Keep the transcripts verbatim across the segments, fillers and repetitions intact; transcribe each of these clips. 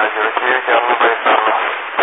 Радио девять, Анна Борисовна.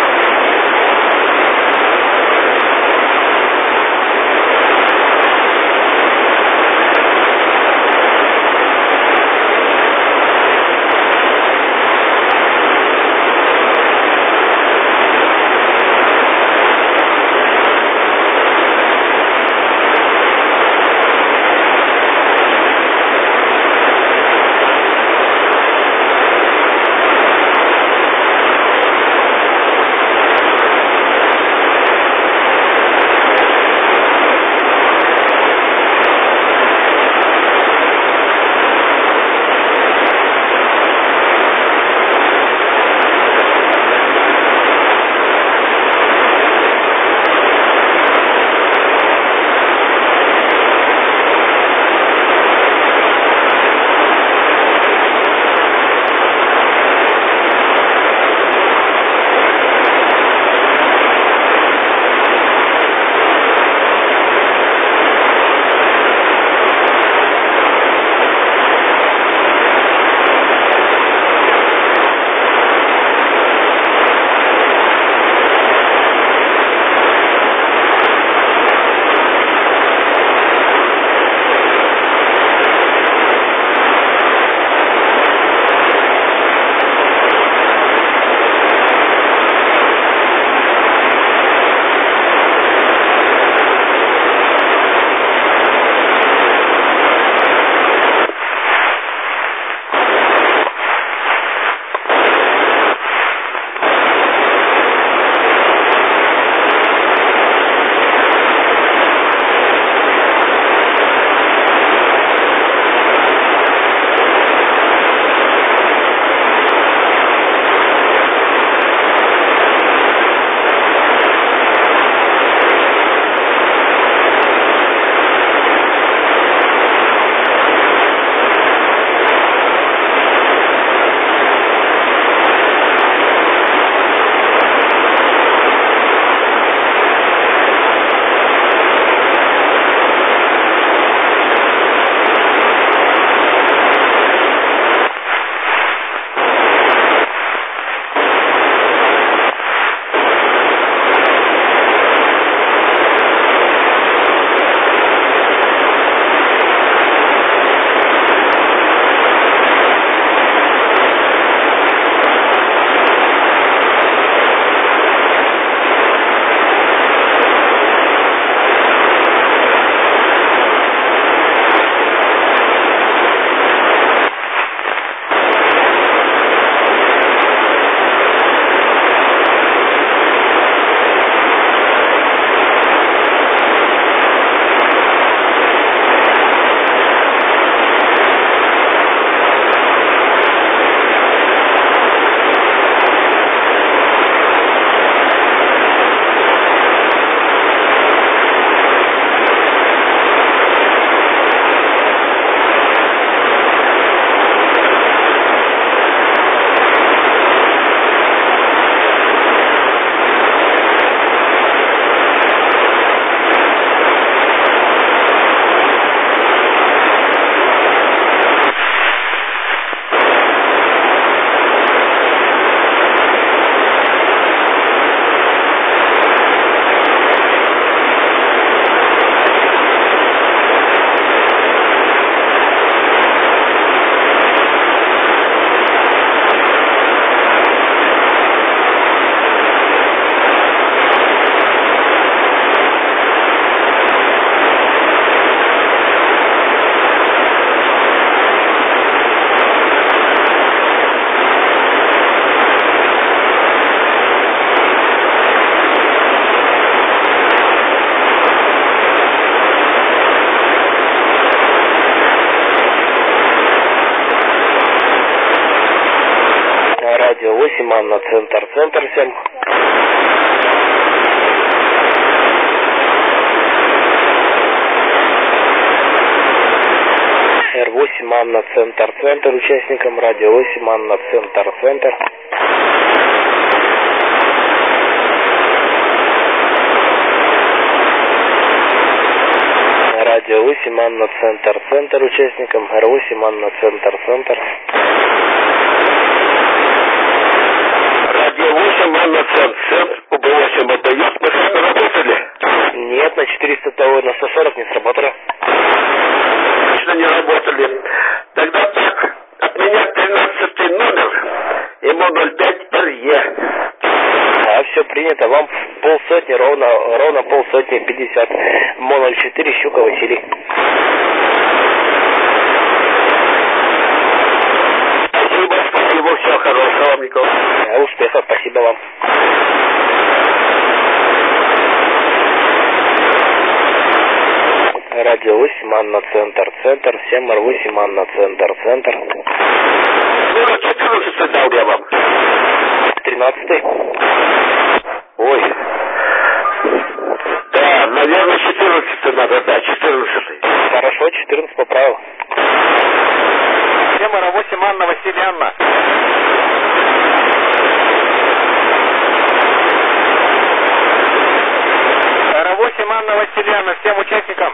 Радио восемь, Анна, центр, центр семь. Р восемь, Анна, центр, центр, участникам радио восемь, Анна, центр, центр. Радио восемь, Анна, центр, центр, участникам Р восемь, Анна, центр, центр. восемь Анна Центр, центр У Б восемь БТ. Есть, мы с вами работали? Нет, на четыреста ТО на сто сорок не сработали. Точно не работали. Тогда так, от меня тринадцатый номер, ему ноль пять Р Е. А, все принято. Вам полсотни, ровно, ровно полсотни, пятьдесят. МО ноль четыре, Щука Василий. Спасибо, спасибо, всего хорошего вам, Николай. Успехов, спасибо вам. Радио восемь, Анна, центр, центр, семь эр восемь, Анна, центр, центр. Ну, четырнадцатый дал я вам. тринадцатый. Ой. Да, наверное, четырнадцатый надо, да, четырнадцатый. Хорошо, четырнадцать поправил. семь эр восемь, Анна Васильевна. эр восемь, Анна Васильевна, всем участникам.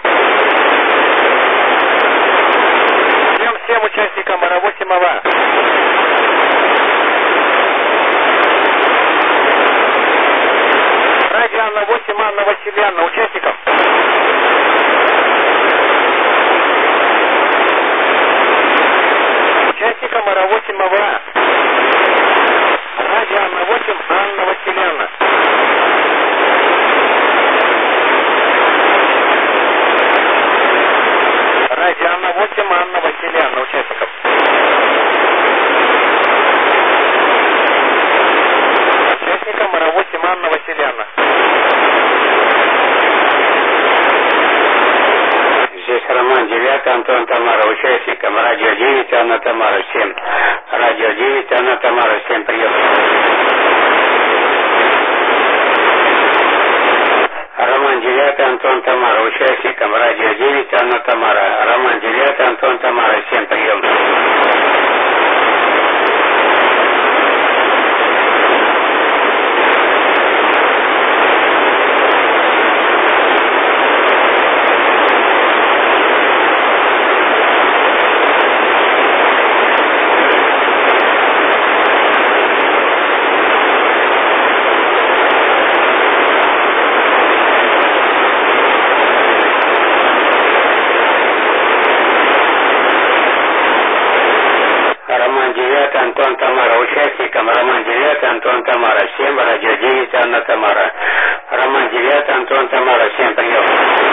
Всем, всем участникам эр восемь АВА. Радио Анна восемь, Анна Васильевна, участникам. Участникам эр восемь АВА. Радио Анна восемь, Анна Васильевна. Радио Анна восемь, Анна Васильевна, участникам. Участникам эр восемь, Анна Васильевна. Здесь Роман девятый, Антон Тамара, участникам радио девять, Анна Тамара, семь. Радио девять, Анна Тамара, семь, прием. Роман девятый, Антон Тамара, участникам радио девять, Анна Тамара. Роман девятый, Антон Тамара, семь, прием. Антон Тамара, участникам Роман девятый, Антон Тамара, семь, радио девять, Анна Тамара. Роман девятый, Антон Тамара, семь, прием.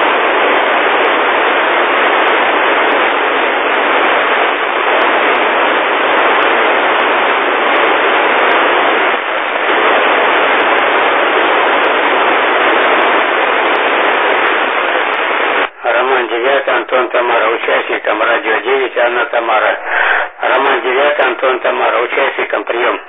Роман девятый, Антон Тамара, участникам радио девять, Анна Тамара. Роман девятый, Антон Тамара, участникам прием.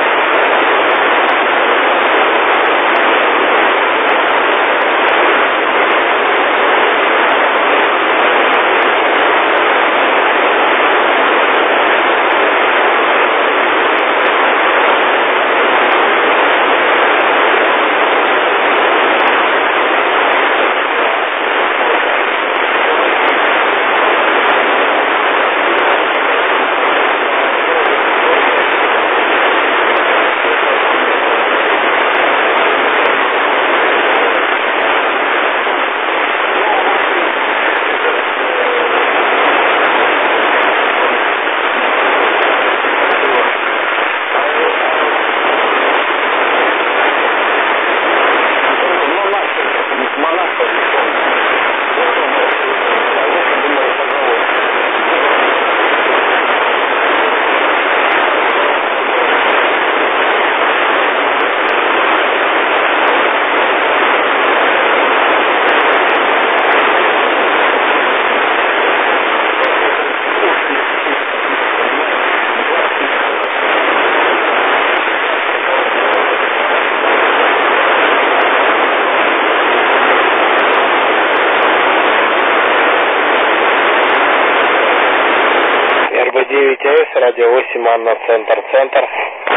девять АЭС, радио восемь, Анна, центр, центр.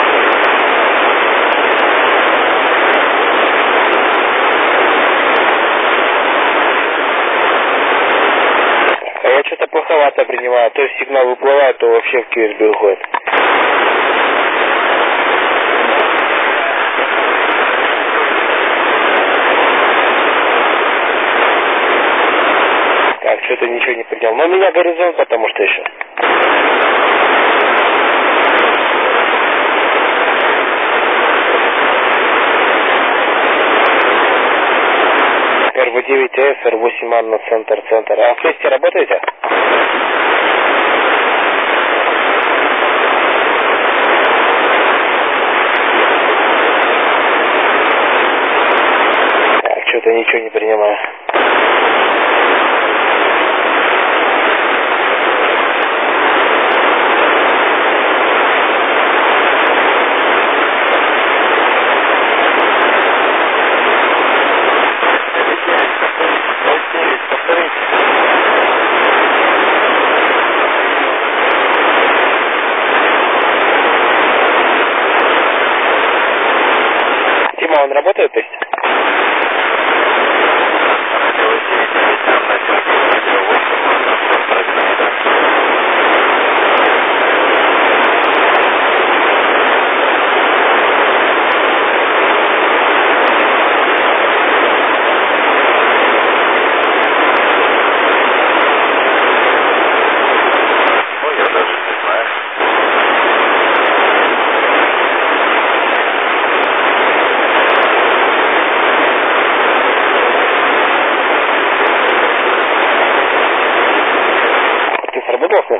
А я что-то плоховато принимаю, то сигнал выплывает, то вообще в ку эс би уходит. Что-то ничего не принял. Но у меня горизонт, потому что еще. эр вэ девять эс, эр восемь Анна, центр, центр. А в Фесте работаете? Так, что-то ничего не принимаю. Дима, он работает, то есть? Ты сработал с ним?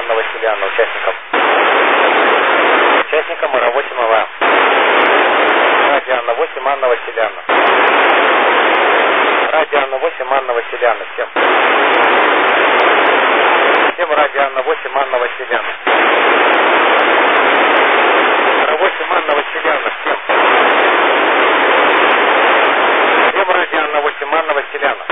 Анна Васильевна, участникам. Участникам Ра восемь АВ. Радио Анна восемь, Анна Васильевна. Радио Анна восемь, Анна Васильевна, всем. Всем радио Анна восемь, Анна Васильевна. Ра восемь, Анна Васильевна, всем. Всем радио Анна восемь, Анна Васильевна.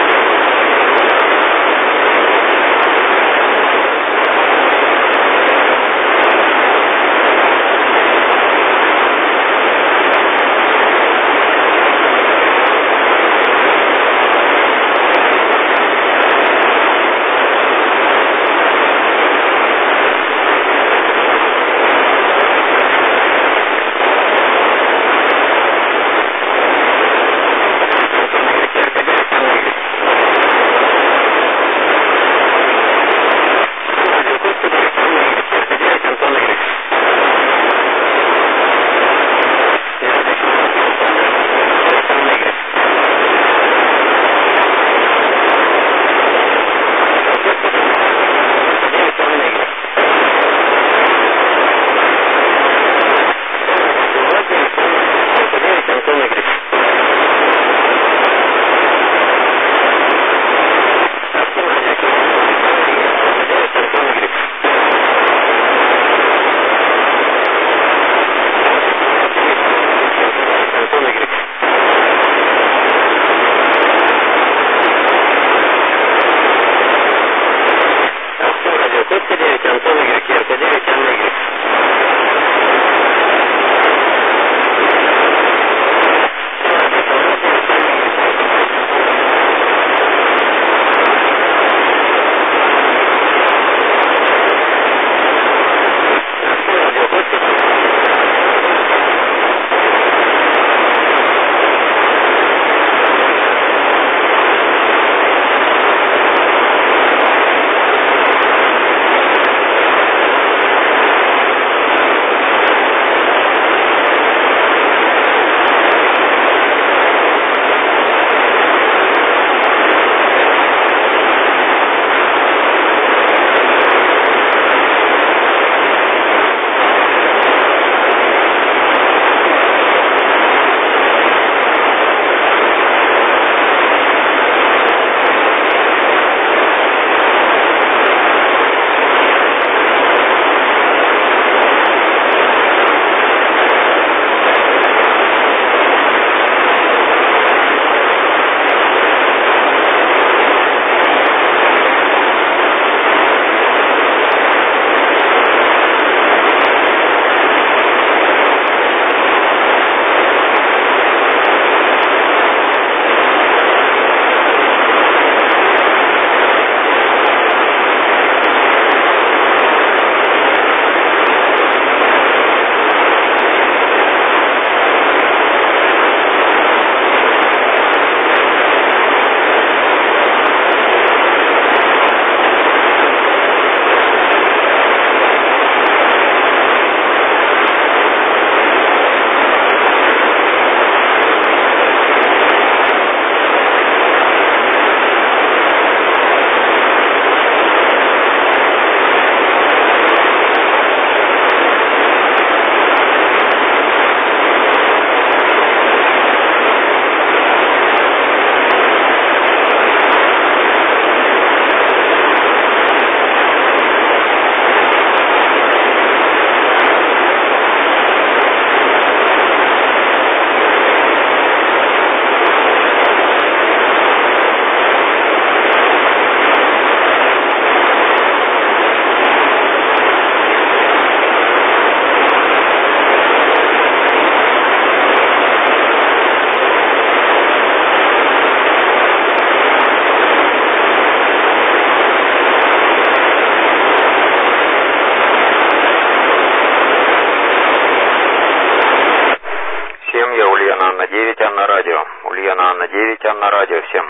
Анна девять, Анна радио, всем.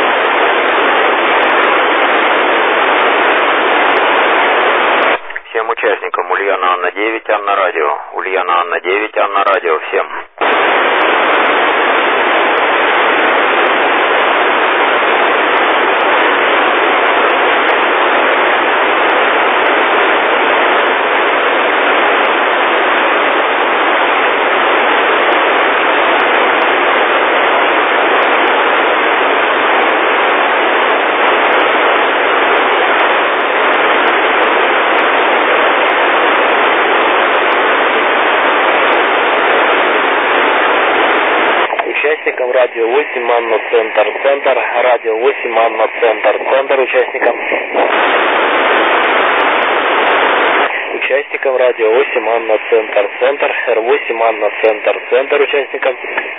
Всем участникам Ульяна Анна девять, Анна радио. Ульяна Анна девять, Анна радио, всем. участникам радио восемь Анна Центр, Центр, радио восемь Анна Центр, Центр участникам. Участникам радио восемь Анна Центр, Центр, Р восемь Анна Центр, Центр участникам.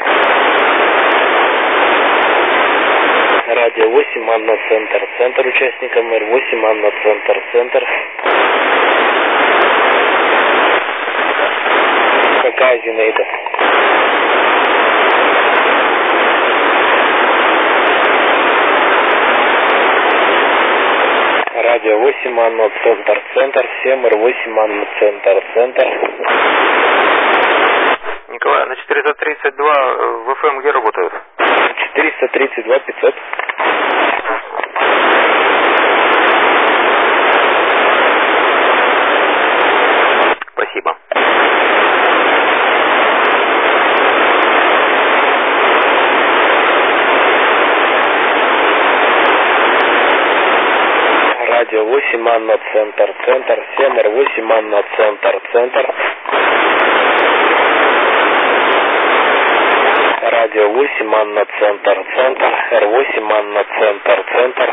Радио восемь Анна Центр, Центр участникам, Р восемь Анна Центр, Центр. Какая Зинаида? Радио восемь Анна Центр, Центр, семь Р восемь Анна Центр, Центр. Николай, на четыреста тридцать два в эф эм где работают? четыреста тридцать два пятьсот. Спасибо. Радио восемь Анна Центр, Центр, семь Р восемь Анна Центр, Центр. Радио восемь Анна Центр, Центр, Р восемь Анна Центр, Центр.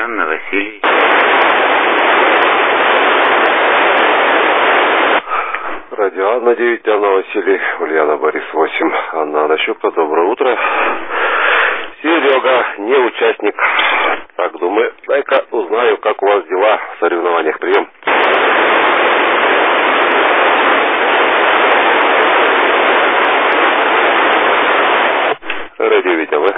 Анна, Василий. Радио Анна девять, Анна, Василий, Ульяна, Борис восемь, Анна Анащука, доброе утро. Серега, не участник. Так, думаю, дай-ка узнаю, как у вас дела в соревнованиях. Прием. Радио Витя, вы?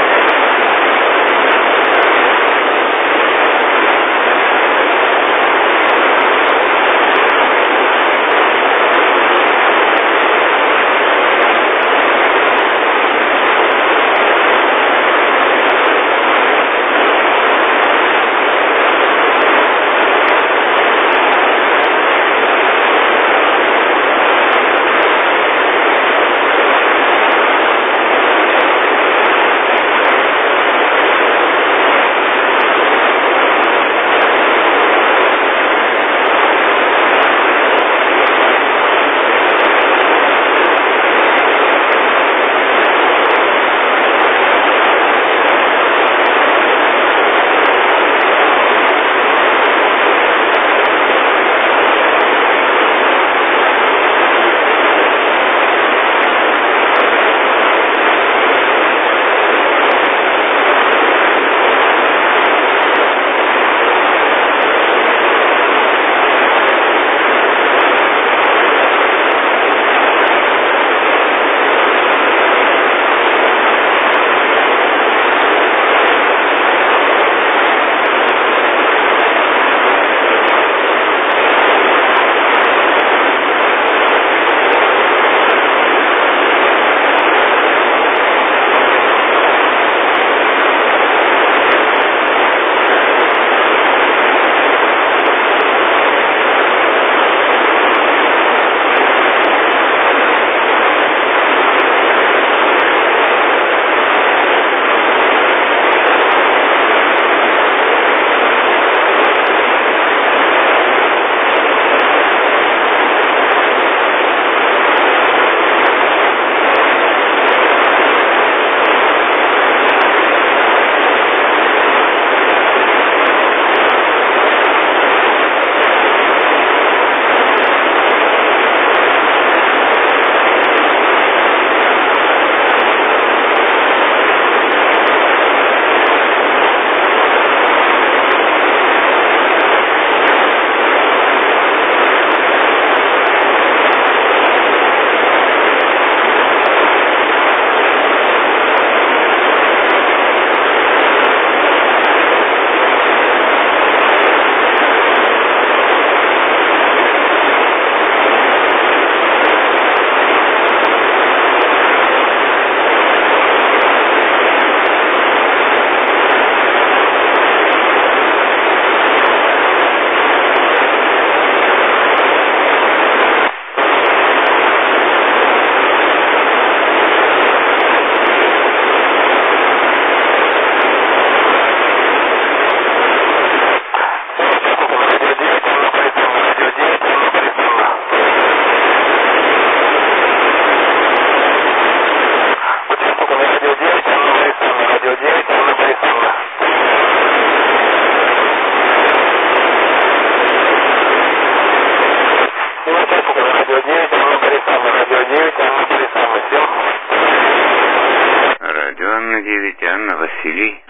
Радио Анна девять, Анна, Василий.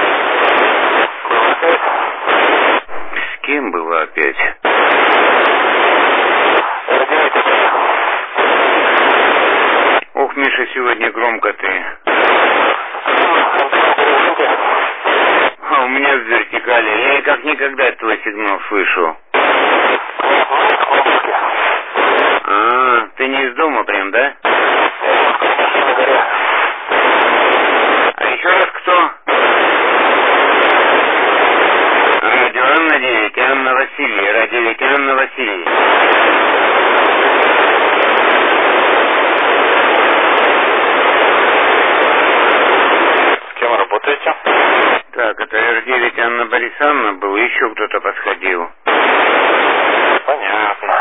С кем было опять? Ох, Миша, сегодня громко ты. А у меня в вертикали. Я как никогда твой сигнал слышу. А, ты не из дома прям, да? А еще раз кто? Радио Анна девять, Анна, Василий. Радио девять, Анна, Василий. С кем работаете? Так, это эр девять Анна Борисовна был, еще кто-то подходил. Понятно.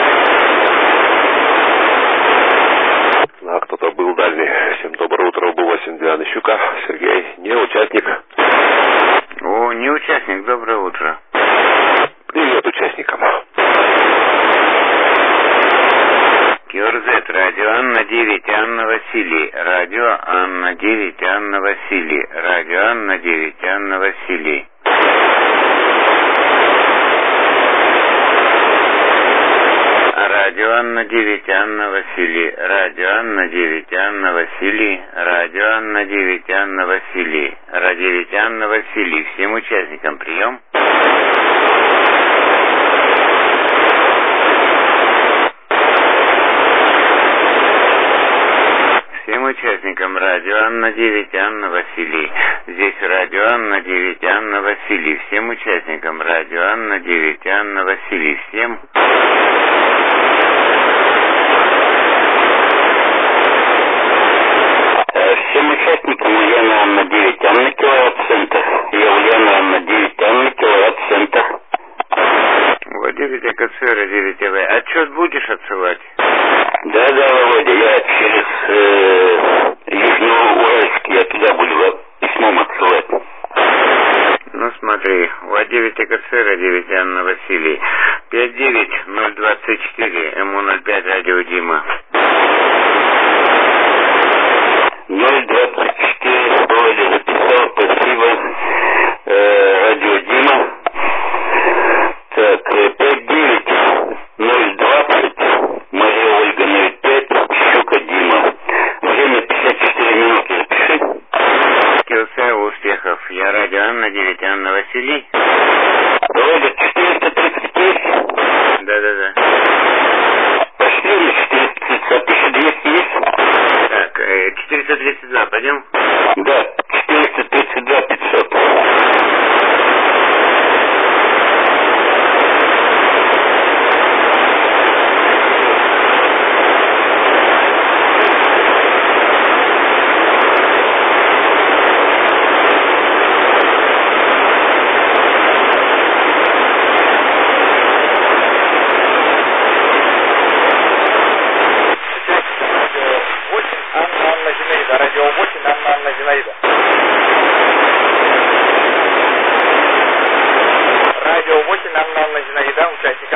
А кто-то был дальний. Всем доброе утро, был восемь Диана Щука. Сергей, не участник. О, не участник, доброе Анна Василий. Радио Анна девять, Анна Василий. Радио Анна девять, Анна Василий. Радио Анна девять, Анна Василий. Радио Анна девять, Анна Василий. Радио Анна девять, Анна Василий. Радио девять, Анна Василий. Всем участникам прием. Всем участникам радио Анна девять, Анна Василий. Здесь радио Анна девять, Анна Василий. Всем участникам радио Анна девять, Анна Василий. Всем. Всем участникам Ульяна Анна девять, Анна киловатт-центр. Я Ульяна Анна девять, Анна киловатт-центр. девять АКЦР, девять АВ. Отчет будешь отсылать? Да, да, Володя, я через э, Южноуральск, я туда буду письмом отсылать. Ну смотри, У девять АКЦР, девять Анна Василий. пять девять ноль двадцать четыре, эм о ноль пять, радио Дима. ноль двадцать четыре, Володя записал, спасибо. Э, радио Дима. Так, пять девять ноль двадцать, Мария Ольга ноль пять, Щука Дима. Время пятьдесят четыре минуты, запиши. Килса, успехов. Я радио Анна девять, Анна Василий. Володя, четыреста тридцать пять? Да-да-да. Пошли на четыреста тридцать, а тысяча двести есть? Так, четыреста тридцать два, пойдем? Да, четыреста тридцать два пятьсот. Радио восемь, Анна Анна Зинаида. Радио восемь, Анна Анна Зинаида, участникам.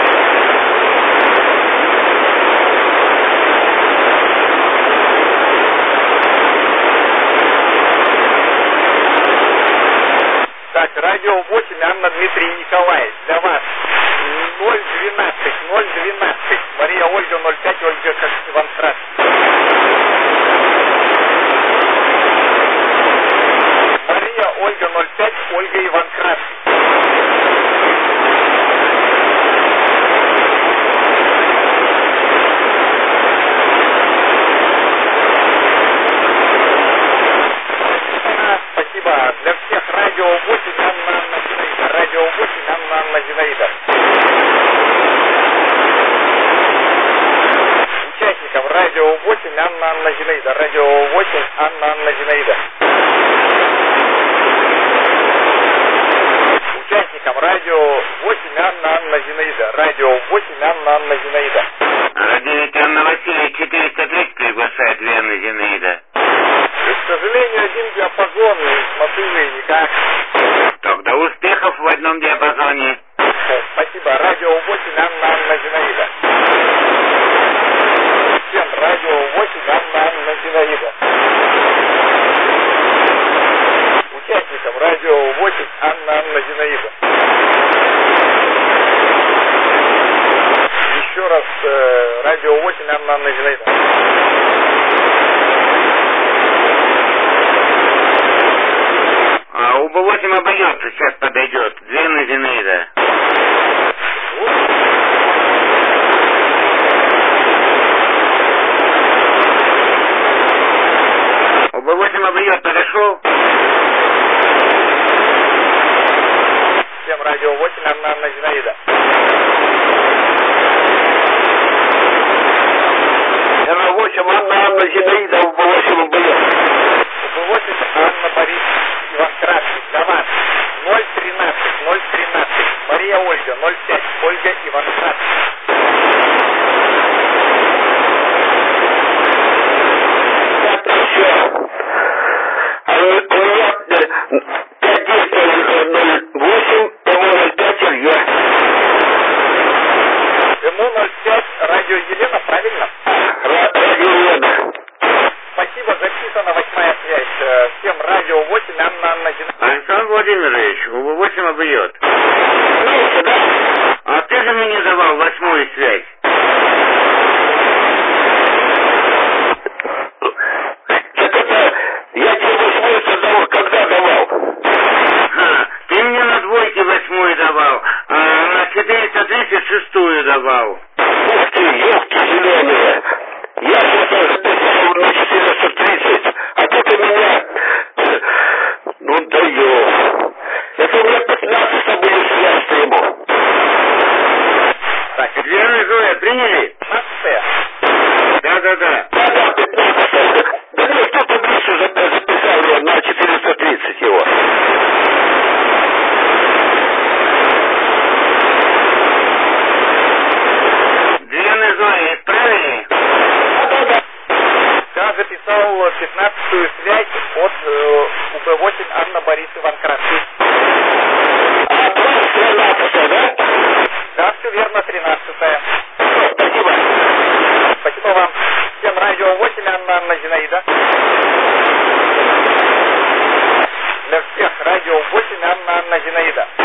Так, радио восемь, Анна Дмитрий Николаевич, для вас ноль двенадцать, ноль двенадцать, Мария Ольга ноль пять, Ольга Иван Страт. Ольга ноль пять, Ольга Иван Красный. Спасибо. Для всех радио восемь, Анна Анна Зинаида. Радио восемь, Анна Анна Зинаида. Участникам радио восемь, Анна Анна Зинаида. Радио восемь, Анна Анна Зинаида. Участникам радио восемь, Анна Анна Зинаида. Радио восемь, Анна Анна Зинаида. Радио девять Анна Василий, четыреста тридцать приглашает Лена Зинаида. К сожалению, один диапазон, с мотивой никак. Тогда успехов в одном диапазоне. Спасибо. Радио восемь, Анна Анна Зинаида. Всем радио восемь, Анна Анна Зинаида. Участникам радио восемь, Анна Анна Зинаида. Еще раз, э, радио восемь, Анна Анна Зинаида. А у Б восемь обойдется, сейчас подойдет. Лена Зинаида. У Б восемь обойдет, подошел. Всем радио восемь, Анна Анна Зинаида. Р восемь, Анна Анна Зинаида, У Б восемь обойдет. У Б восемь, Анна Борис Иван Красный. Для вас ноль тринадцать, ноль тринадцать. Мария Ольга ноль пять, Ольга Иван Красный. А у меня пять девять ноль восемь, эм о ноль пять, Илья. эм о ноль пять, радио Елена, правильно? Радио Елена. записана восьмая связь. Э, Всем радио восемь, Анна Анна Зинаида. Александр Владимирович, восемь объет. Меньше, да? А ты же мне давал восьмую связь. Так это, я тебе восьмую давал, когда давал? Ха, ты мне на двойке восьмую давал, а на четыреста тридцать шестую давал. Ух ты, елки зеленые. Я сейчас записал на четыреста тридцать, а тут у меня... Ну даешь. Это у меня пятнадцать будет связь ему. Так, верно, Зоя, приняли? пятнадцатая. Да-да-да. Да-да, пятнадцать. Да нет, тут у Гришу записал я на четыреста тридцать его. Верно, Зоя, исправили? Да-да-да. Я записал пятнадцатую связь от э, У Б восемь Анна Борис Иван Красный. А твоя тринадцатая, да? Да, все верно, тринадцатая. Спасибо. Спасибо вам. Всем радио восемь, Анна Анна Зинаида. Для всех радио восемь, Анна Анна Зинаида.